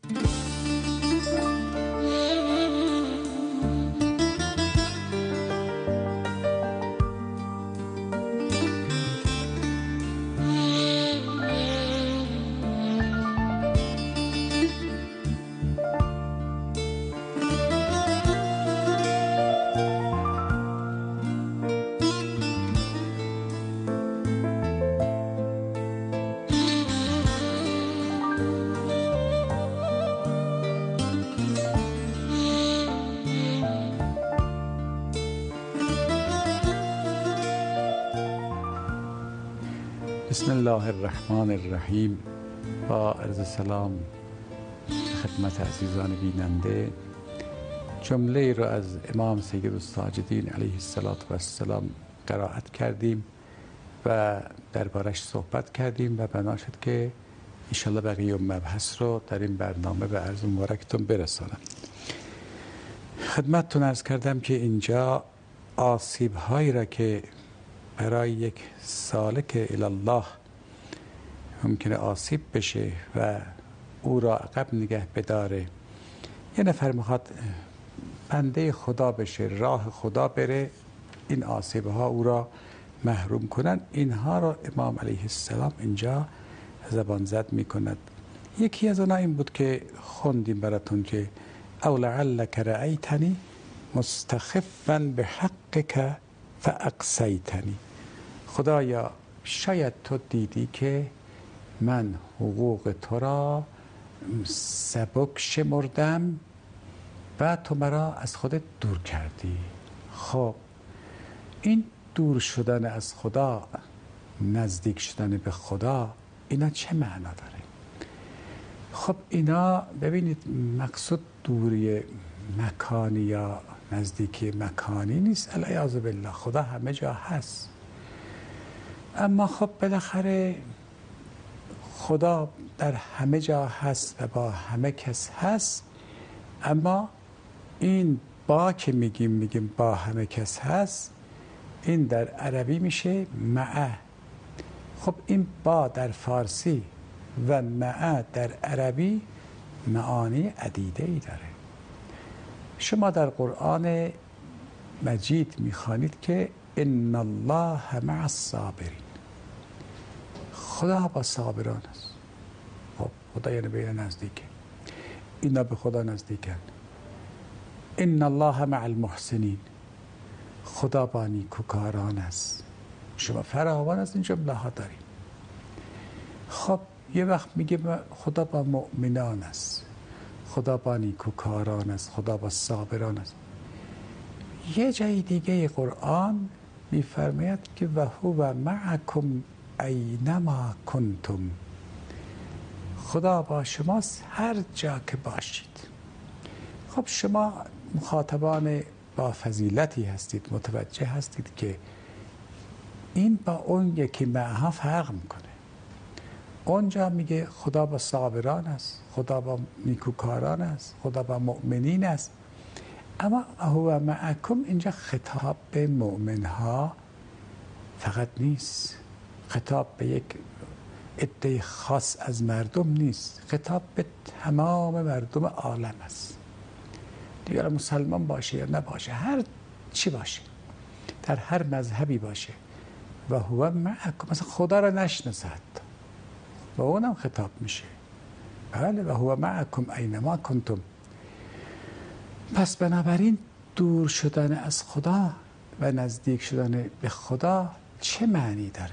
بسم الله الرحمن الرحیم. با عرض سلام خدمت عزیزان بیننده، جمله را از امام سید الساجدین علیه السلام قرائت کردیم و دربارش صحبت کردیم و بنا شد که انشالله بقیه مبحث رو در این برنامه به عرض مبارکتون برسانم. خدمتتون عرض کردم که اینجا آسیب هایی را که برای یک سالک الله ممکنه آسیب بشه و او را عقب نگه بداره، یه نفر میخواد بنده خدا بشه، راه خدا بره، این آسیب ها او را محروم کنن، اینها را امام علیه السلام اینجا زبان زد میکند. یکی از اونها این بود که خوندیم براتون که او لعلک رأیتنی مستخفا بحقک فاقصیتنی. خدایا شاید تو دیدی که من حقوق تو را سبک شمردم و تو مرا از خودت دور کردی. خب این دور شدن از خدا، نزدیک شدن به خدا، اینا چه معنا داره؟ خب اینا ببینید، مقصود دوری مکانی یا نزدیکی مکانی نیست، العیاذ بالله، خدا همه جا هست. اما خب بالاخره خدا در همه جا هست و با همه کس هست، اما این با که میگیم با همه کس هست، این در عربی میشه معه. خب این با در فارسی و معه در عربی معانی عدیده ای داره. شما در قرآن مجید میخوانید که ان الله مع الصابرین، خدا با صابران است. خب خدا یعنی به نزدیکه، اینا به خدا نزدیکن. ان الله مع المحسنین، خدا با نیکوکاران است. شما فراوان از این جمله ها داریم. خب یه وقت میگه خدا با مؤمنان است، خدا با نیکوکاران است، خدا با صابران است. یه جای دیگه قرآن میفرماید که و هو معکم اینما کنتم، خدا با شماست هر جا که باشید. خب شما مخاطبان با فضیلتی هستید، متوجه هستید که این با اون یکی معها فرق میکنه. اونجا میگه خدا با صابران است، خدا با نیکوکاران است، خدا با مؤمنین است، اما هو معکم اینجا خطاب به مؤمنها فقط نیست، خطاب به یک عده خاص از مردم نیست، خطاب به تمام مردم عالم است. دیگر مسلمان باشه یا نباشه، هر چی باشه، در هر مذهبی باشه، و هو معکم، مثلا خدا را نشناسه حتی و اونم خطاب میشه. بله، و هو معکم اینما کنتم. پس بنابراین دور شدن از خدا و نزدیک شدن به خدا چه معنی داره؟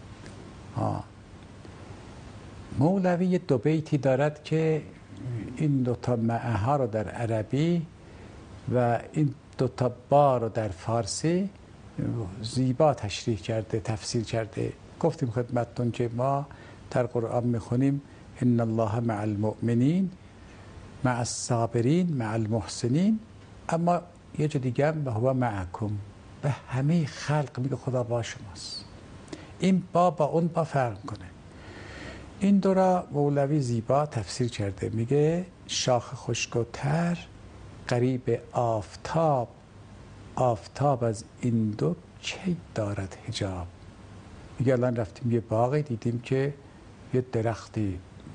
مولوی دو بیتی دارد که این دوتا معه ها رو در عربی و این دوتا با رو در فارسی زیبا تشریح کرده، تفسیر کرده. گفتیم خدمتتون که ما در قرآن میخونیم ان الله مع المؤمنین مع الصابرین مع المحسنین، اما یه جا دیگه هم هو معکم، به همه خلق میگه خدا با شماست. این با اون با فرق کنه. این دو را مولوی زیبا تفسیر کرده، میگه شاخ خشک و تر قریب آفتاب، آفتاب از این دو چه دارد حجاب. میگه الان رفتیم یه باغی دیدیم که یه درختی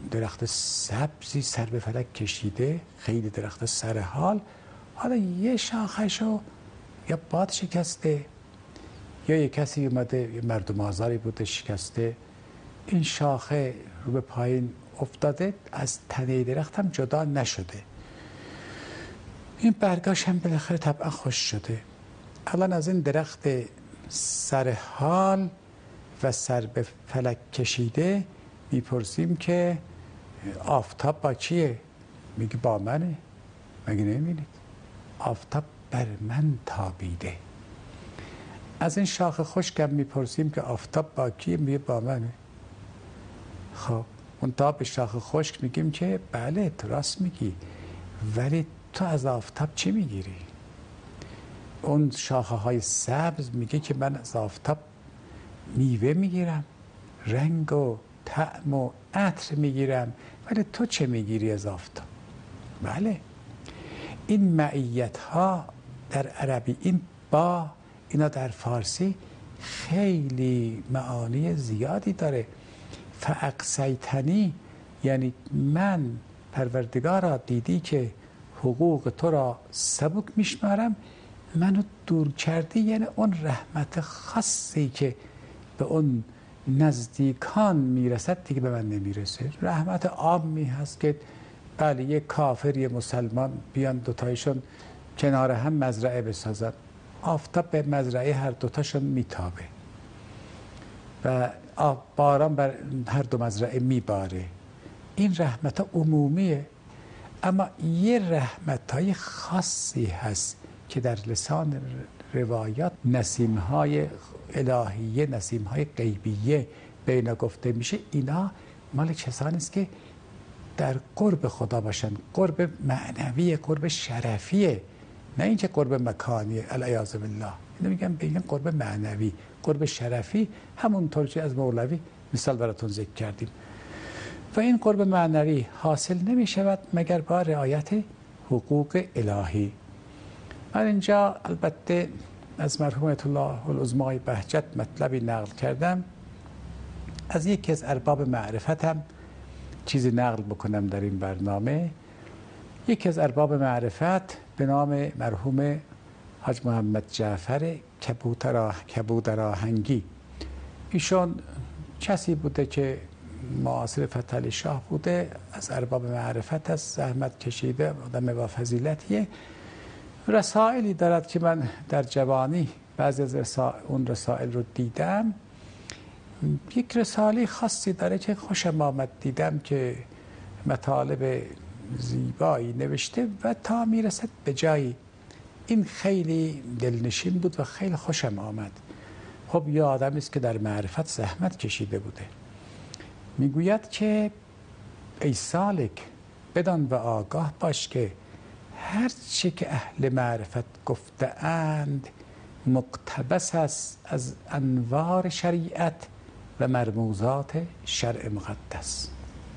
درخت سبزی سر به فلک کشیده، خیلی درخت سرحال، حالا یه شاخشو یا باد شکسته یا یه کسی اومده، یه مردم آزاری بوده شکسته، این شاخه رو به پایین افتاده، از تنه درخت هم جدا نشده، این برگاش هم بالاخره طبعا خوش شده. الان از این درخت سرحال و سر به فلک کشیده میپرسیم که آفتاب با کیه؟ میگه با منه. مگه نمیبینید آفتاب بر من تابیده. از این شاخ خشکم میپرسیم که آفتاب با کیه؟ میگه با منه. خب اون تا به شاخ خشک میگیم که بله تو راست میگی، ولی تو از آفتاب چی میگیری؟ اون شاخه های سبز میگه که من از آفتاب میوه میگیرم، رنگ و طعم و عطر میگیرم، ولی تو چه میگیری از آفتاب؟ بله این معیت ها در عربی، این با اینا در فارسی خیلی معانی زیادی داره. فاقصیتنی یعنی من پروردگارا دیدی که حقوق تو را سبک میشمارم، منو دور کردی، یعنی اون رحمت خاصی که به اون نزدیکان میرسد دیگه به من نمیرسه. رحمت عامی هست که بله یک کافر یه مسلمان بیان دوتایشون کنار هم مزرعه بسازن، آفتاب به مزرعه هر دوتاشون میتابه و باران بر هر دو مزرعه میباره. این رحمت ها عمومیه، اما یه رحمت های خاصی هست که در لسان روایات نسیم های الهیه، نسیم های غیبیه به اینا گفته میشه. اینا مال کسانی است که در قرب خدا باشن، قرب معنوی، قرب شرفیه، نه اینکه قرب مکانی العیاذ بالله. اینو میگم به این قرب معنوی، قرب شرفی، همونطور که از مولوی مثال براتون ذکر کردیم. و این قرب معنوی حاصل نمی شود مگر با رعایت حقوق الهی. من اینجا البته از مرحوم آیت الله العظمای بهجت مطلبی نقل کردم، از یکی از ارباب معرفتم چیزی نقل بکنم در این برنامه. یکی از ارباب معرفت به نام مرحوم حاج محمد جعفر کبودرآهنگی، ایشون کسی بوده که معاصر فتحعلی شاه بوده، از ارباب معرفت است، زحمت کشیده، آدم با فضیلتیه. رسائلی دارد که من در جوانی بعضی از اون رسائل رو دیدم. یک رساله خاصی داره که خوشم آمد، دیدم که مطالب زیبایی نوشته و تا میرسد به جایی. این خیلی دلنشین بود و خیلی خوشم آمد. خب یه آدمی است که در معرفت زحمت کشیده بوده. میگوید که ای سالک بدان و آگاه باش که هر چی که اهل معرفت گفته اند مقتبس است از انوار شریعت و مرموزات شرع مقدس.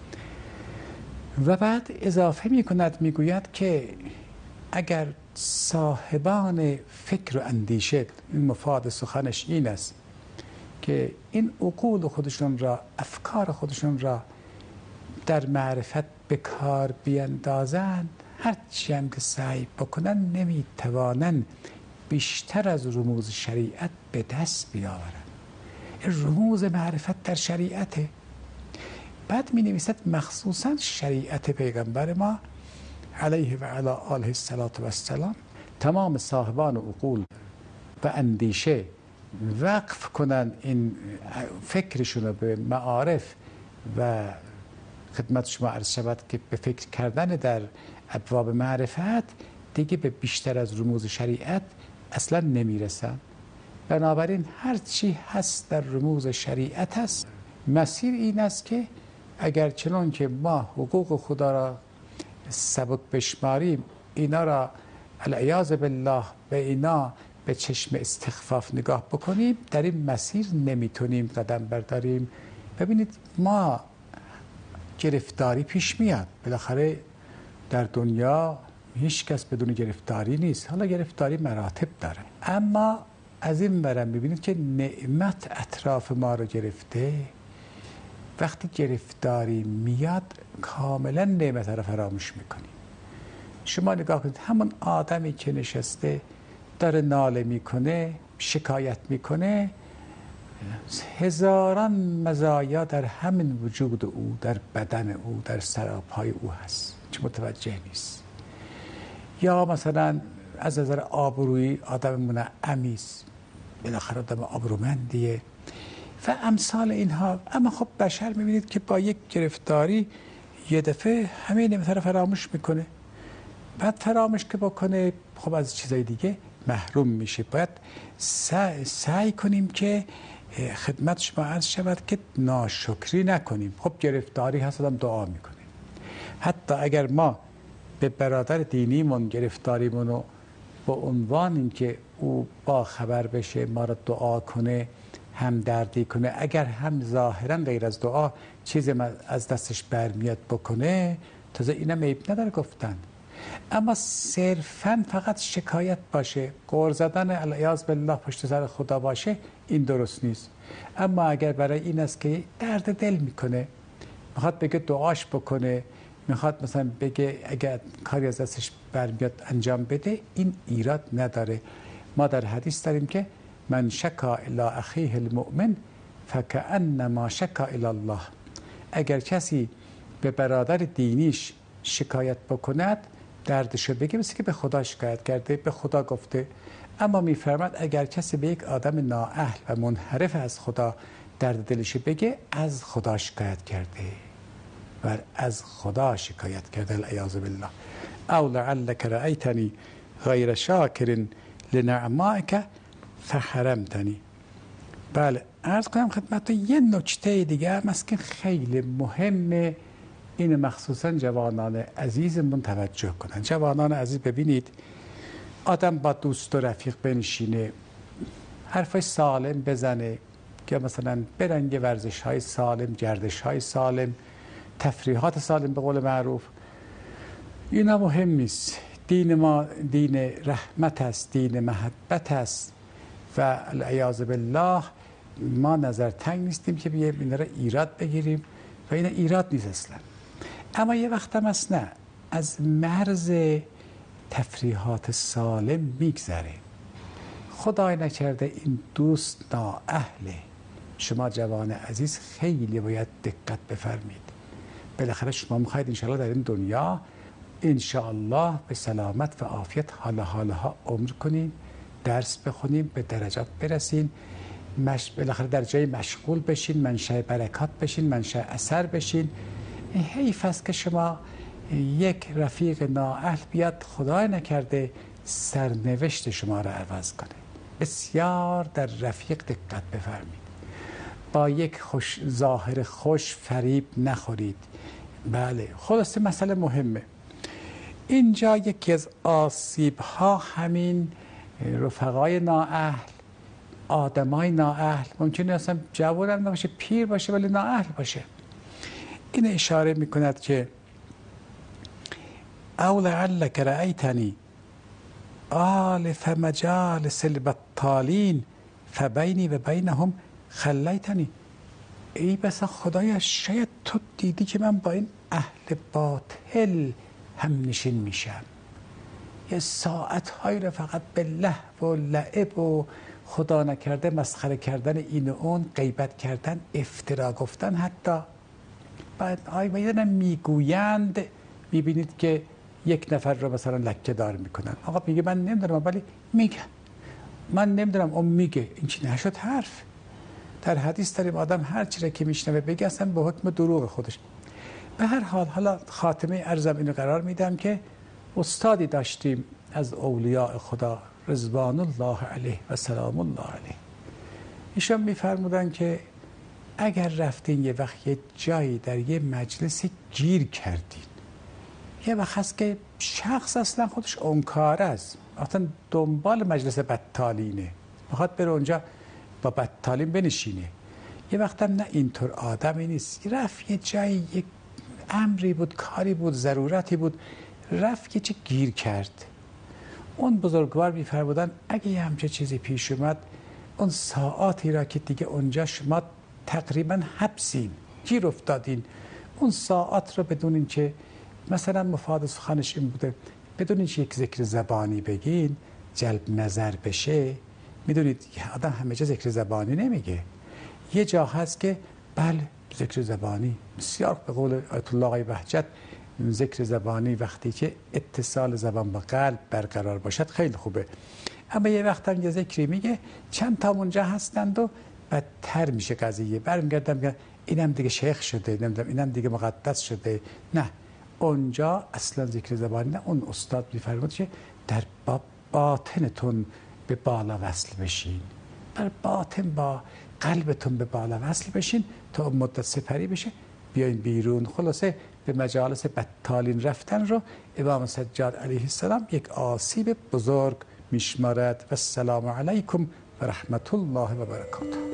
و بعد اضافه میگوید که اگر صاحبان فکر و اندیشه، این مفاد سخنش این است که این عقول خودشون را، افکار خودشون را در معرفت به کار بیندازند، هرچی هم که سعی بکنن نمیتوانن بیشتر از رموز شریعت به دست بیاورن. رموز معرفت در شریعته. بعد می نویسد مخصوصا شریعت پیغمبر ما علیه و علی آله السلام، تمام صاحبان عقول و اندیشه وقف کنن این فکرشون رو به معارف و خدمت شما عرض شود که به فکر کردن در ابواب معرفت دیگه به بیشتر از رموز شریعت اصلا نمیرسن. بنابراین هر چی هست در رموز شریعت هست. مسیر این است که اگر چنان که ما حقوق خدا را سبک بشماریم، اینا را العیاذ بالله به اینا به چشم استخفاف نگاه بکنیم، در این مسیر نمیتونیم قدم برداریم. ببینید ما گرفتاری پیش میاد، بالاخره در دنیا هیچ کس بدون گرفتاری نیست. حالا گرفتاری مراتب داره، اما از این برم ببینید که نعمت اطراف ما رو گرفته وقتی گرفتاری میاد کاملا نعمت رو فراموش میکنیم. شما نگاه کنید همون آدمی که نشسته داره ناله میکنه، شکایت میکنه، هزاران مزایا در همین وجود او، در بدن او، در سراپای او هست که متوجه نیست. یا مثلا از نظر آبرویی آدم منعمی است، بالاخره آدم آبرومندیه و امثال اینها. اما خب بشر میبینید که با یک گرفتاری یه دفعه همه نعمت رو فراموش میکنه. بعد فراموش که بکنه خب از چیزای دیگه محروم میشه. باید سعی کنیم که خدمت شما عرض شود که ناشکری نکنیم. خب گرفتاری هست آدم دعا میکنه. حتی اگر ما به برادر دینیمون گرفتاریمون رو با عنوان اینکه او با خبر بشه ما را دعا کنه، همدردی کنه، اگر هم ظاهرا غیر از دعا چیزی از دستش برمیاد بکنه، تازه اینم عیب نداره گفتن. اما صرفاً فقط شکایت باشه، غر زدن العیاذ بالله پشت سر خدا باشه، این درست نیست. اما اگر برای این است که درد دل میکنه، میخواد بگه دعاش بکنه، میخواد مثلا بگه اگر کاری از دستش برمیاد انجام بده، این ایراد نداره. ما در حدیث داریم که من شکا الی اخیه المؤمن فکأنما شکا الی الله. اگر کسی به برادر دینیش شکایت بکند، دردشو بگه، مثل که به خدا شکایت کرده، به خدا گفته. اما میفرماد اگر کسی به یک آدم نااهل و منحرف از خدا درد دلش بگه، از خدا شکایت کرده و از خدا شکایت کرده، العیاذ بالله. او لعلک رأیتنی غیر شاکر لنعمائک فحرمتنی. بله، عرض کنم خدمتتون یه نکته دیگه هم است که خیلی مهمه، این مخصوصا جوانان عزیزمون توجه کنن. جوانان عزیز ببینید، آدم با دوست و رفیق بنشینه، حرفای سالم بزنه که مثلا برنگ ورزش های سالم، گردش های سالم، تفریحات سالم به قول معروف، اینا مهم نیست. دین ما دین رحمت است، دین محبت است و العیاذ بالله ما نظر تنگ نیستیم که بیایم اینا را ایراد بگیریم و اینا ایراد نیست اصلا. اما یه وقت هم است نه، از مرز تفریحات سالم میگذره. خدای نکرده این دوست نااهله. شما جوان عزیز خیلی باید دقت بفرمید. بالاخره شما میخواید انشاءالله در این دنیا انشاءالله به سلامت و عافیت حالها عمر کنیم، درس بخونیم، به درجات برسین، بالاخره در جای مشغول بشین، منشأ برکات بشین، منشأ اثر بشین. حیف است که شما یک رفیق نااهل بیاد خدای نکرده سرنوشت شما را عوض کنه. بسیار در رفیق دقت بفرمید. با یک ظاهر خوش فریب نخورید. بله، خلاصه مسئله مهمه. اینجا یکی از آسیب ها همین رفقای نااهل، آدمای نااهل، ممکنه اصلا جوان هم نباشه، پیر باشه ولی نااهل باشه. این اشاره میکند که او لعلک رأیتنی آلف مجالس البطالین فبینی و بینهم خلیتنی. ای بسا خدایا، شاید تو دیدی که من با این اهل باطل هم نشین میشم، یه ساعتهایی رو فقط به لهو و لعب و خدا نکرده مسخره کردن این و اون، غیبت کردن، افترا گفتن. حتی بعد آیوایدن میگویند، میبینید که یک نفر رو مثلا لکه دار میکنن. آقا میگه من نمیدونم ولی میگن، من نمیدونم اون میگه. این چی نشد حرف؟ در حدیث داریم آدم هر چی را که میشنوه بگه اصلا به حکم دروغ خودش. به هر حال حالا خاتمه ارزم اینو قرار میدم که استادی داشتیم از اولیاء خدا رضوان الله علیه و سلام الله علیه. ایشان میفرمودن که اگر رفتین یه وقت یه جایی در یه مجلسی گیر کردین، یه وقت هست که شخص اصلا خودش اونکار است، اصلا دنبال مجلس بطالینه، میخواد بره اونجا با بطالین بنشینه. یه وقت هم نه اینطور آدمی نیست، رفت یه جایی، یک امری بود، کاری بود، ضرورتی بود، رفت یه چه گیر کرد. اون بزرگوار میفرمودن اگه یه همچه چیزی پیش اومد، اون ساعاتی را که دیگه اونجا شما تقریبا حبسین، گیر افتادین. اون ساعت رو بدون اینکه مثلا مفاد سخنش این بوده بدون اینکه یک ذکر زبانی بگین جلب نظر بشه. میدونید آدم همه جا ذکر زبانی نمیگه، یه جا هست که بله ذکر زبانی بسیار به قول آیت الله آقای بهجت ذکر زبانی وقتی که اتصال زبان با قلب برقرار باشد خیلی خوبه. اما یه وقت هم یه ذکری میگه چند تا اونجا هستند و بدتر میشه قضیه، برمیگردم میگم اینم دیگه شیخ شده، نمیدونم اینم دیگه مقدس شده. نه، اونجا اصلا ذکر زبانی نه. اون استاد میفرمود که در باطنتون به بالا وصل بشین، در باطن با قلبتون به بالا وصل بشین تا مدت سپری بشه بیاین بیرون. خلاصه به مجالس بطالین رفتن رو امام سجاد علیه السلام یک آسیب بزرگ میشمارد. و السلام علیکم و رحمت الله و برکاته.